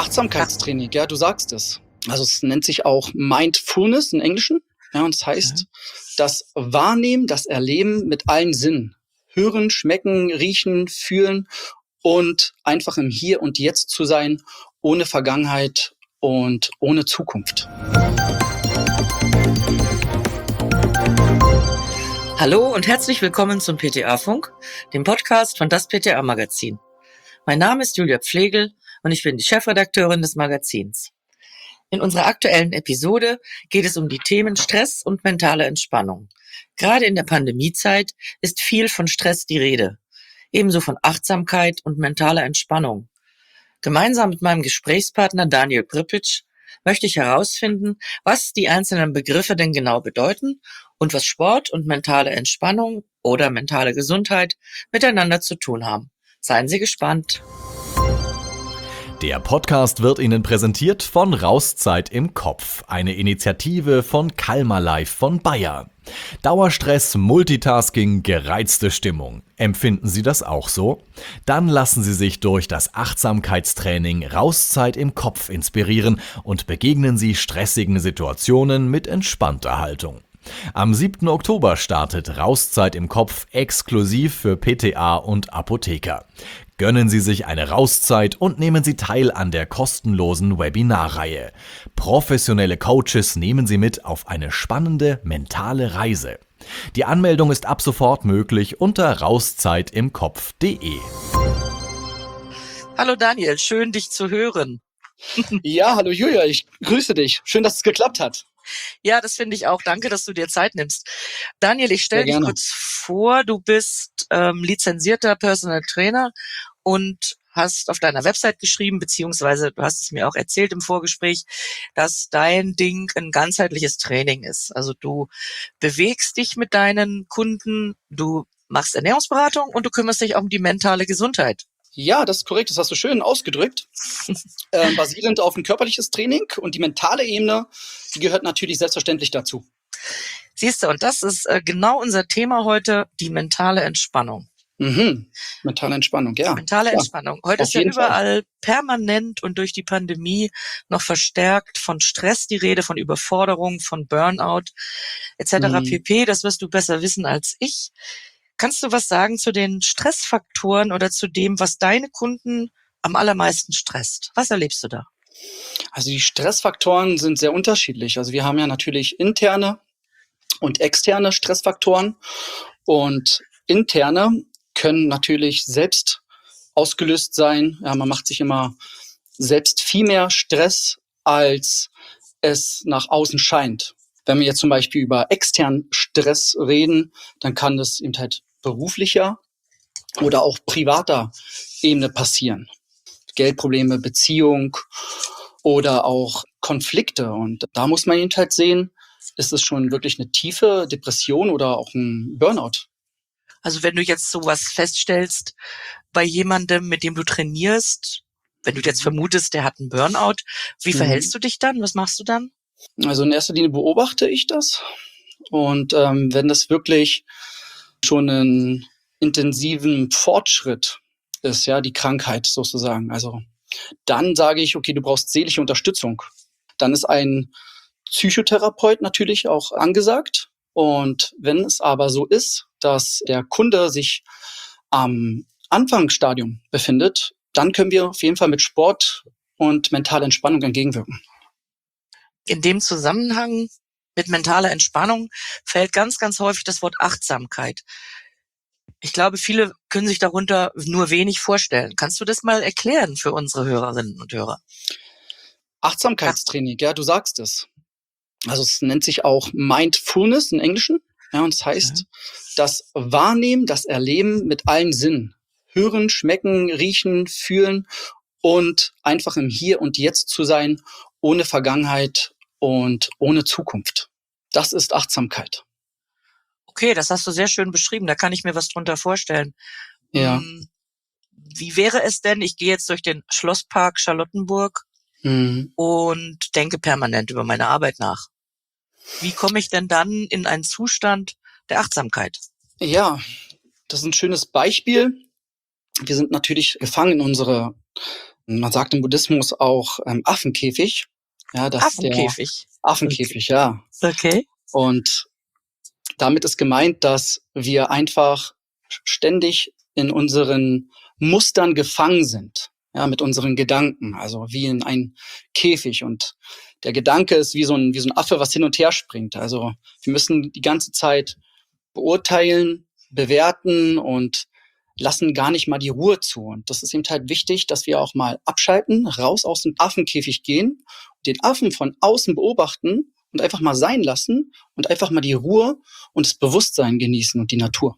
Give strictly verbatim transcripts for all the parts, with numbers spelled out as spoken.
Achtsamkeitstraining, ja, du sagst es. Also es nennt sich auch Mindfulness im Englischen. Ja, und es heißt, das Wahrnehmen, das Erleben mit allen Sinnen. Hören, schmecken, riechen, fühlen und einfach im Hier und Jetzt zu sein, ohne Vergangenheit und ohne Zukunft. Hallo und herzlich willkommen zum P T A-Funk, dem Podcast von das P T A-Magazin. Mein Name ist Julia Pflegel und ich bin die Chefredakteurin des Magazins. In unserer aktuellen Episode geht es um die Themen Stress und mentale Entspannung. Gerade in der Pandemiezeit ist viel von Stress die Rede, ebenso von Achtsamkeit und mentaler Entspannung. Gemeinsam mit meinem Gesprächspartner Daniel Pripitsch möchte ich herausfinden, was die einzelnen Begriffe denn genau bedeuten und was Sport und mentale Entspannung oder mentale Gesundheit miteinander zu tun haben. Seien Sie gespannt. Der Podcast wird Ihnen präsentiert von Rauszeit im Kopf, eine Initiative von Kalmar Life von Bayer. Dauerstress, Multitasking, gereizte Stimmung. Empfinden Sie das auch so? Dann lassen Sie sich durch das Achtsamkeitstraining Rauszeit im Kopf inspirieren und begegnen Sie stressigen Situationen mit entspannter Haltung. Am siebten Oktober startet Rauszeit im Kopf exklusiv für P T A und Apotheker. Gönnen Sie sich eine Rauszeit und nehmen Sie teil an der kostenlosen Webinarreihe. Professionelle Coaches nehmen Sie mit auf eine spannende mentale Reise. Die Anmeldung ist ab sofort möglich unter rauszeitimkopf punkt de. Hallo Daniel, schön dich zu hören. Ja, hallo Julia, ich grüße dich. Schön, dass es geklappt hat. Ja, das finde ich auch. Danke, dass du dir Zeit nimmst. Daniel, ich stelle dich kurz vor. Du bist ähm, lizenzierter Personal Trainer und hast auf deiner Website geschrieben, beziehungsweise du hast es mir auch erzählt im Vorgespräch, dass dein Ding ein ganzheitliches Training ist. Also du bewegst dich mit deinen Kunden, du machst Ernährungsberatung und du kümmerst dich auch um die mentale Gesundheit. Ja, das ist korrekt, das hast du schön ausgedrückt. ähm, basierend auf ein körperliches Training und die mentale Ebene, die gehört natürlich selbstverständlich dazu. Siehst du, und das ist äh, genau unser Thema heute, die mentale Entspannung. Mhm. Mentale Entspannung, ja. Mentale ja. Entspannung. Heute Auf ist ja jeden überall Fall. permanent und durch die Pandemie noch verstärkt von Stress die Rede, von Überforderung, von Burnout et cetera Mhm. pp. Das wirst du besser wissen als ich. Kannst du was sagen zu den Stressfaktoren oder zu dem, was deine Kunden am allermeisten stresst? Was erlebst du da? Also die Stressfaktoren sind sehr unterschiedlich. Also wir haben ja natürlich interne und externe Stressfaktoren. Und interne können natürlich selbst ausgelöst sein. Ja, man macht sich immer selbst viel mehr Stress, als es nach außen scheint. Wenn wir jetzt zum Beispiel über externen Stress reden, dann kann das eben halt beruflicher oder auch privater Ebene passieren. Geldprobleme, Beziehung oder auch Konflikte. Und da muss man eben halt sehen, ist es schon wirklich eine tiefe Depression oder auch ein Burnout. Also wenn du jetzt sowas feststellst bei jemandem, mit dem du trainierst, wenn du jetzt vermutest, der hat einen Burnout, wie Mhm. verhältst du dich dann? Was machst du dann? Also in erster Linie beobachte ich das. Und ähm, wenn das wirklich schon einen intensiven Fortschritt ist, ja, die Krankheit sozusagen, also dann sage ich, okay, du brauchst seelische Unterstützung. Dann ist ein Psychotherapeut natürlich auch angesagt. Und wenn es aber so ist, dass der Kunde sich am Anfangsstadium befindet, dann können wir auf jeden Fall mit Sport und mentaler Entspannung entgegenwirken. In dem Zusammenhang mit mentaler Entspannung fällt ganz, ganz häufig das Wort Achtsamkeit. Ich glaube, viele können sich darunter nur wenig vorstellen. Kannst du das mal erklären für unsere Hörerinnen und Hörer? Achtsamkeitstraining, ja, du sagst es. Also es nennt sich auch Mindfulness im Englischen. Ja, und es heißt, das Wahrnehmen, das Erleben mit allen Sinnen. Hören, schmecken, riechen, fühlen und einfach im Hier und Jetzt zu sein, ohne Vergangenheit und ohne Zukunft. Das ist Achtsamkeit. Okay, das hast du sehr schön beschrieben. Da kann ich mir was drunter vorstellen. Ja. Hm, wie wäre es denn, ich gehe jetzt durch den Schlosspark Charlottenburg Mhm. und denke permanent über meine Arbeit nach. Wie komme ich denn dann in einen Zustand der Achtsamkeit? Ja, das ist ein schönes Beispiel. Wir sind natürlich gefangen in unsere Man sagt im Buddhismus auch ähm, Affenkäfig. Ja, dass der Affenkäfig. Affenkäfig, ja. Okay. Und damit ist gemeint, dass wir einfach ständig in unseren Mustern gefangen sind, ja, mit unseren Gedanken, also wie in ein Käfig. Und der Gedanke ist wie so ein, wie so ein Affe, was hin und her springt. Also wir müssen die ganze Zeit beurteilen, bewerten und lassen gar nicht mal die Ruhe zu. Und das ist eben halt wichtig, dass wir auch mal abschalten, raus aus dem Affenkäfig gehen, den Affen von außen beobachten und einfach mal sein lassen und einfach mal die Ruhe und das Bewusstsein genießen und die Natur.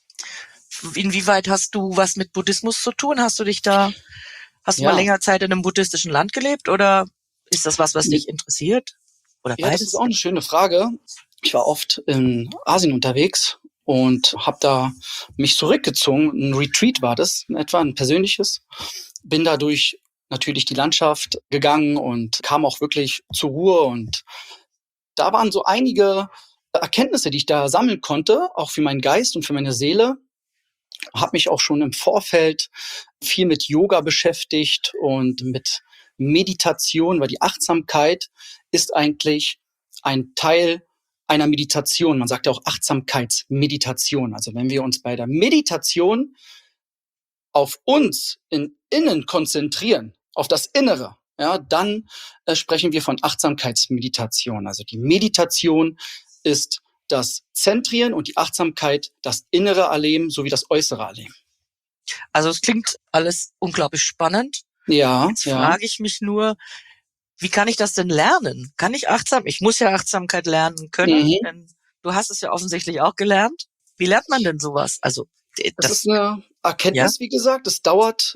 Inwieweit hast du was mit Buddhismus zu tun? Hast du dich da, hast du Ja. mal länger Zeit in einem buddhistischen Land gelebt oder ist das was, was dich interessiert? Oder Ja, das beides? ist auch eine schöne Frage. Ich war oft in Asien unterwegs und habe da mich zurückgezogen. Ein Retreat war das, in etwa ein persönliches. Bin da durch natürlich die Landschaft gegangen und kam auch wirklich zur Ruhe. Und da waren so einige Erkenntnisse, die ich da sammeln konnte, auch für meinen Geist und für meine Seele. Habe mich auch schon im Vorfeld viel mit Yoga beschäftigt und mit Meditation, weil die Achtsamkeit ist eigentlich ein Teil einer Meditation. Man sagt ja auch Achtsamkeitsmeditation. Also wenn wir uns bei der Meditation auf uns in innen konzentrieren, auf das Innere, ja, dann äh, sprechen wir von Achtsamkeitsmeditation. Also die Meditation ist das Zentrieren und die Achtsamkeit das innere Erleben sowie das äußere Erleben. Also es klingt alles unglaublich spannend. Ja, Jetzt ja. frage ich mich nur, wie kann ich das denn lernen? Kann ich achtsam? Ich muss ja Achtsamkeit lernen können, Mhm. denn du hast es ja offensichtlich auch gelernt. Wie lernt man denn sowas? Also Das, das, ist eine Erkenntnis, wie gesagt. Es dauert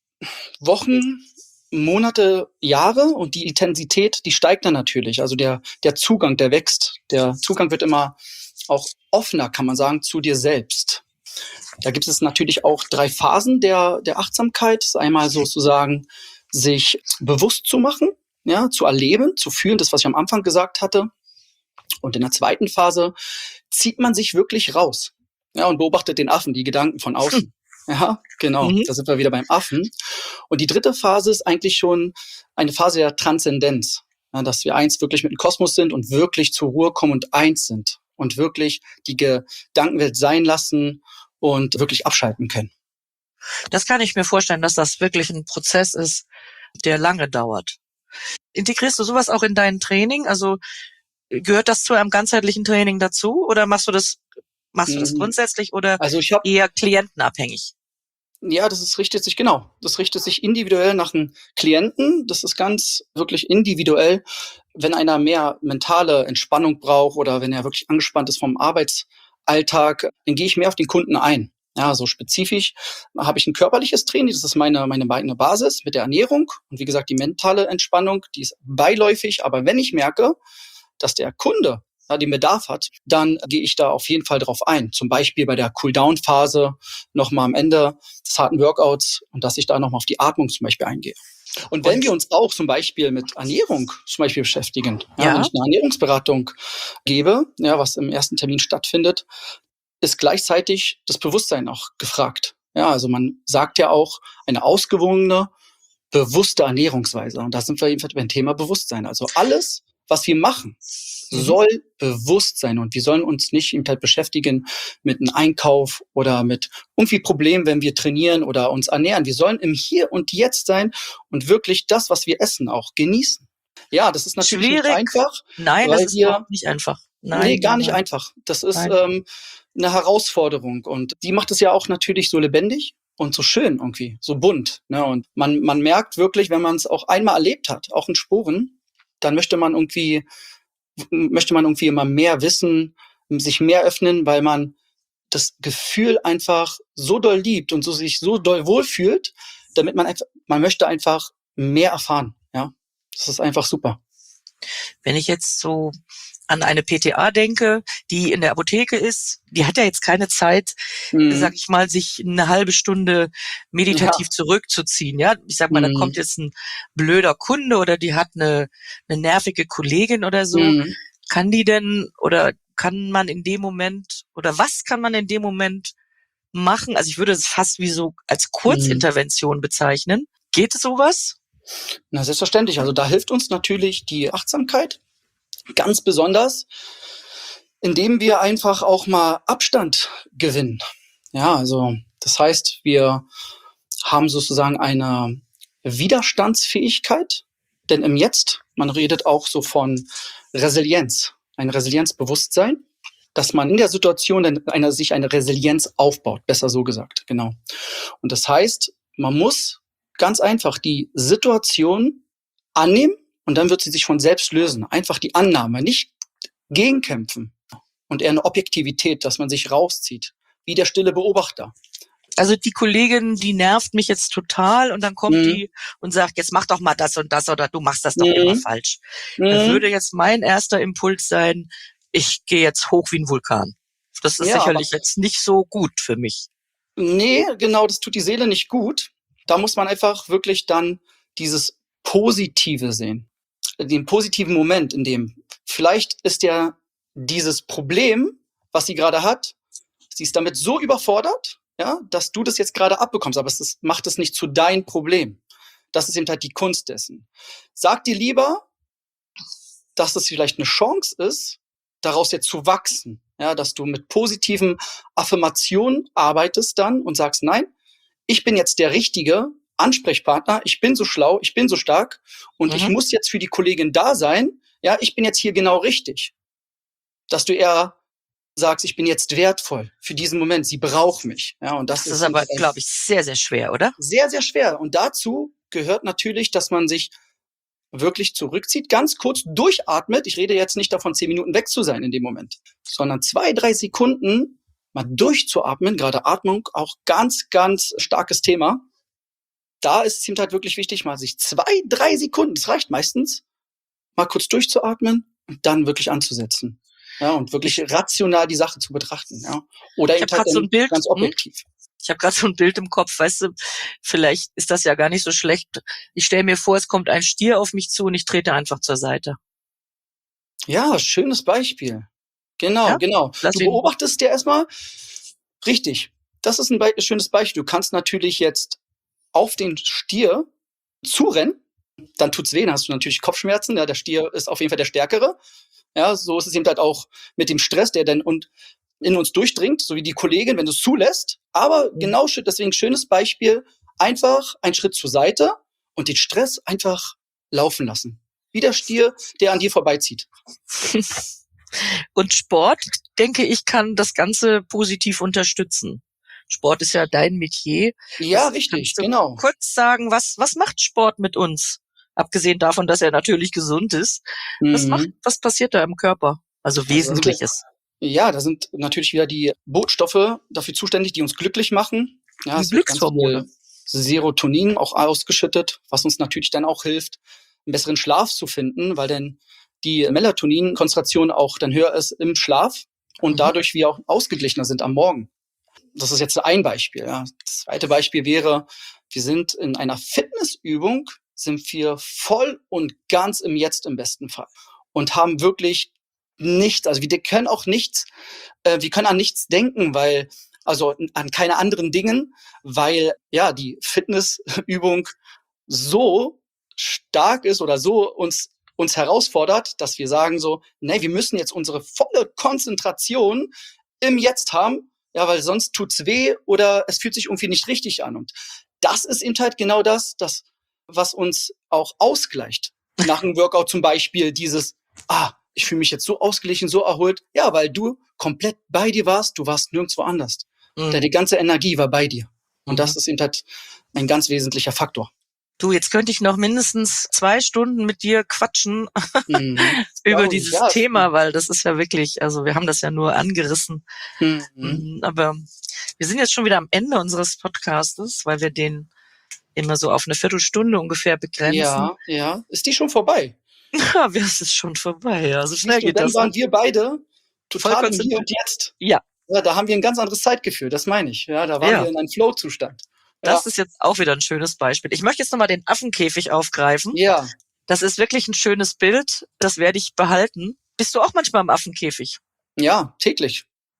Wochen, Monate, Jahre und die Intensität, die steigt dann natürlich. Also der, der Zugang, der wächst. Der Zugang wird immer auch offener, kann man sagen, zu dir selbst. Da gibt es natürlich auch drei Phasen der, der Achtsamkeit. Das ist einmal sozusagen, sich bewusst zu machen, ja, zu erleben, zu fühlen, das, was ich am Anfang gesagt hatte. Und in der zweiten Phase zieht man sich wirklich raus, ja, und beobachtet den Affen, die Gedanken von außen. Ja, genau, Mhm. da sind wir wieder beim Affen. Und die dritte Phase ist eigentlich schon eine Phase der Transzendenz, ja, dass wir eins wirklich mit dem Kosmos sind und wirklich zur Ruhe kommen und eins sind und wirklich die Gedankenwelt sein lassen und wirklich abschalten können. das kann ich mir vorstellen, dass das wirklich ein Prozess ist, der lange dauert. Integrierst du sowas auch in dein Training? Also gehört das zu einem ganzheitlichen Training dazu oder machst du das, machst du das Mhm. grundsätzlich oder Also ich habe eher klientenabhängig? Ja, das ist, richtet sich, genau. Das richtet sich individuell nach dem Klienten. Das ist ganz wirklich individuell. Wenn einer mehr mentale Entspannung braucht oder wenn er wirklich angespannt ist vom Arbeitsalltag, dann gehe ich mehr auf den Kunden ein. Ja, so spezifisch habe ich ein körperliches Training. Das ist meine, meine, meine Basis mit der Ernährung. Und wie gesagt, die mentale Entspannung, die ist beiläufig. Aber wenn ich merke, dass der Kunde ja, den Bedarf hat, dann gehe ich da auf jeden Fall drauf ein. Zum Beispiel bei der Cool-Down-Phase nochmal am Ende des harten Workouts und dass ich da nochmal auf die Atmung zum Beispiel eingehe. Und wenn Und- wir uns auch zum Beispiel mit Ernährung zum Beispiel beschäftigen, ja, Ja. wenn ich eine Ernährungsberatung gebe, ja, was im ersten Termin stattfindet, ist gleichzeitig das Bewusstsein auch gefragt. Ja, also man sagt ja auch eine ausgewogene, bewusste Ernährungsweise. Und da sind wir eben beim Thema Bewusstsein. Also alles, was wir machen, Mhm. soll bewusst sein. Und wir sollen uns nicht eben halt beschäftigen mit einem Einkauf oder mit irgendwie Problemen, wenn wir trainieren oder uns ernähren. Wir sollen im Hier und Jetzt sein und wirklich das, was wir essen, auch genießen. Ja, das ist natürlich Schwierig. nicht einfach. Nein, weil das ist wir- überhaupt nicht einfach. Nein, nee, gar nicht nein. einfach. Das ist Nein. ähm, eine Herausforderung. Und die macht es ja auch natürlich so lebendig und so schön irgendwie, so bunt. Ne? Und man, man merkt wirklich, wenn man es auch einmal erlebt hat, auch in Sporen, dann möchte man irgendwie, möchte man irgendwie immer mehr wissen, sich mehr öffnen, weil man das Gefühl einfach so doll liebt und so sich so doll wohlfühlt, damit man einfach, man möchte einfach mehr erfahren. Ja, das ist einfach super. Wenn ich jetzt so an eine P T A denke, die in der Apotheke ist, die hat ja jetzt keine Zeit, Mhm. sag ich mal, sich eine halbe Stunde meditativ Ja. zurückzuziehen. Ja, ich sag mal, da Mhm. kommt jetzt ein blöder Kunde oder die hat eine, eine nervige Kollegin oder so. Mhm. Kann die denn oder kann man in dem Moment oder was kann man in dem Moment machen? Also ich würde es fast wie so als Kurzintervention bezeichnen. Geht sowas? Na, selbstverständlich. Also da hilft uns natürlich die Achtsamkeit ganz besonders, indem wir einfach auch mal Abstand gewinnen. Ja, also das heißt, wir haben sozusagen eine Widerstandsfähigkeit, denn im Jetzt, man redet auch so von Resilienz, ein Resilienzbewusstsein, dass man in der Situation dann eine, sich eine Resilienz aufbaut, besser so gesagt, genau. Und das heißt, man muss ganz einfach die Situation annehmen und dann wird sie sich von selbst lösen. Einfach die Annahme, nicht gegenkämpfen und eher eine Objektivität, dass man sich rauszieht, wie der stille Beobachter. Also die Kollegin, die nervt mich jetzt total und dann kommt Mhm. die und sagt, jetzt mach doch mal das und das oder du machst das doch Mhm. immer falsch. Dann Mhm. würde jetzt mein erster Impuls sein, ich gehe jetzt hoch wie ein Vulkan. Das ist Ja, sicherlich aber- jetzt nicht so gut für mich. Nee, genau, das tut die Seele nicht gut. Da muss man einfach wirklich dann dieses Positive sehen. Den positiven Moment, in dem vielleicht ist ja dieses Problem, was sie gerade hat, sie ist damit so überfordert, ja, dass du das jetzt gerade abbekommst, aber es ist, macht es nicht zu dein Problem. Das ist eben halt die Kunst dessen. Sag dir lieber, dass es vielleicht eine Chance ist, daraus jetzt zu wachsen. Ja, dass du mit positiven Affirmationen arbeitest dann und sagst, nein, ich bin jetzt der richtige Ansprechpartner, ich bin so schlau, ich bin so stark und Mhm. ich muss jetzt für die Kollegin da sein. Ja, ich bin jetzt hier genau richtig. Dass du eher sagst, ich bin jetzt wertvoll für diesen Moment, sie braucht mich. Ja, und das, Das ist aber, ein- glaube ich, sehr, sehr schwer, oder? sehr, sehr schwer. Und dazu gehört natürlich, dass man sich wirklich zurückzieht, ganz kurz durchatmet. Ich rede jetzt nicht davon, zehn Minuten weg zu sein in dem Moment, sondern zwei, drei Sekunden mal durchzuatmen. Gerade Atmung, auch ganz, ganz starkes Thema. Da ist es eben halt wirklich wichtig, mal sich zwei, drei Sekunden, das reicht meistens, mal kurz durchzuatmen und dann wirklich anzusetzen. Ja, und wirklich rational die Sache zu betrachten. Ja. Oder Ich eben hab grad so ein Bild, ganz hm? objektiv. Ich habe gerade so ein Bild im Kopf, weißt du, vielleicht ist das ja gar nicht so schlecht. Ich stelle mir vor, es kommt ein Stier auf mich zu und ich trete einfach zur Seite. Ja, schönes Beispiel. Genau, Ja? genau. Lass Du ihn- beobachtest ja erstmal, richtig, das ist ein Be schönes Beispiel. Du kannst natürlich jetzt auf den Stier zurennen, dann tut's weh, dann hast du natürlich Kopfschmerzen, ja, der Stier ist auf jeden Fall der Stärkere. Ja, so ist es eben halt auch mit dem Stress, der dann und in uns durchdringt, so wie die Kollegin, wenn du es zulässt. Aber Mhm. genau, sch- deswegen schönes Beispiel, einfach einen Schritt zur Seite und den Stress einfach laufen lassen. Wie der Stier, der an dir vorbeizieht. Und Sport, denke ich, kann das Ganze positiv unterstützen. Sport ist ja dein Metier. Ja, Was- richtig, kannst du genau. Kurz sagen, was, was macht Sport mit uns? Abgesehen davon, dass er natürlich gesund ist. Was Mhm. macht, was passiert da im Körper? Also das sind Wesentliches. Ja, da sind natürlich wieder die Botenstoffe dafür zuständig, die uns glücklich machen. Ja, Die es wird ganz Glückshormone. viel Serotonin auch ausgeschüttet, was uns natürlich dann auch hilft, einen besseren Schlaf zu finden, weil dann die Melatonin-Konzentration auch dann höher ist im Schlaf und Mhm. dadurch wir auch ausgeglichener sind am Morgen. Das ist jetzt ein Beispiel. Ja. Das zweite Beispiel wäre, wir sind in einer Fitnessübung, sind wir voll und ganz im Jetzt im besten Fall und haben wirklich nichts, also wir können auch nichts, äh, wir können an nichts denken, weil, also an keine anderen Dingen, weil ja die Fitnessübung so stark ist oder so uns uns herausfordert, dass wir sagen so, nee, wir müssen jetzt unsere volle Konzentration im Jetzt haben, ja, weil sonst tut's weh oder es fühlt sich irgendwie nicht richtig an. Und das ist eben halt genau das, das, was uns auch ausgleicht. Nach einem Workout zum Beispiel dieses, ah, ich fühle mich jetzt so ausgeglichen, so erholt. Ja, weil du komplett bei dir warst, du warst nirgendwo anders. Mhm. Deine ganze Energie war bei dir. Und Mhm. das ist eben halt ein ganz wesentlicher Faktor. Du, jetzt könnte ich noch mindestens zwei Stunden mit dir quatschen Mhm. über Glaube ich, dieses ja. Thema, weil das ist ja wirklich, also wir haben das ja nur angerissen. Mhm. Mhm, aber wir sind jetzt schon wieder am Ende unseres Podcastes, weil wir den immer so auf eine Viertelstunde ungefähr begrenzen. Ja, ja. Ist die schon vorbei? Ja, es ist schon vorbei. Ja, so schnell Siehst du, geht dann das. waren wir beide total Voll im Hier und Jetzt. Ja. Ja, da haben wir ein ganz anderes Zeitgefühl, das meine ich. Ja, da waren Ja. wir in einem Flow-Zustand. Das Ja. ist jetzt auch wieder ein schönes Beispiel. Ich möchte jetzt nochmal den Affenkäfig aufgreifen. Ja. Das ist wirklich ein schönes Bild. Das werde ich behalten. Bist du auch manchmal im Affenkäfig? Ja, täglich.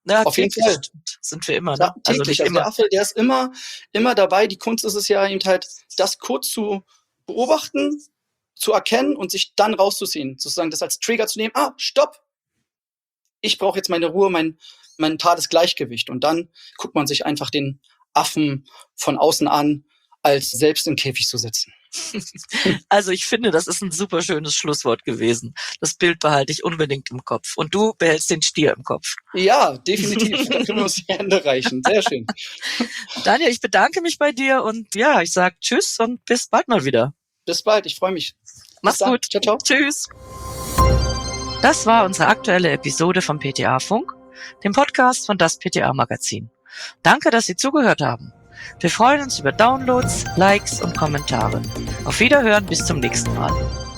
Ja, Auf jeden täglich Fall. sind wir immer, Ja, ne? Also täglich. nicht Also immer. der Affe, der ist immer, immer dabei. Die Kunst ist es ja eben halt, das kurz zu beobachten, zu erkennen und sich dann rauszuziehen. Sozusagen das als Trigger zu nehmen. Ah, stopp! Ich brauche jetzt meine Ruhe, mein, mein mentales Gleichgewicht. Und dann guckt man sich einfach den Affen von außen an, als selbst im Käfig zu sitzen. Also ich finde, das ist ein super schönes Schlusswort gewesen. Das Bild behalte ich unbedingt im Kopf. Und du behältst den Stier im Kopf. Ja, definitiv. Da können wir uns die Hände reichen. Sehr schön. Daniel, ich bedanke mich bei dir und ja, ich sag Tschüss und bis bald mal wieder. Bis bald. Ich freue mich. Mach's dann. gut. Ciao, ciao. Tschüss. Das war unsere aktuelle Episode vom P T A-Funk, dem Podcast von das P T A-Magazin. Danke, dass Sie zugehört haben. Wir freuen uns über Downloads, Likes und Kommentare. Auf Wiederhören, bis zum nächsten Mal.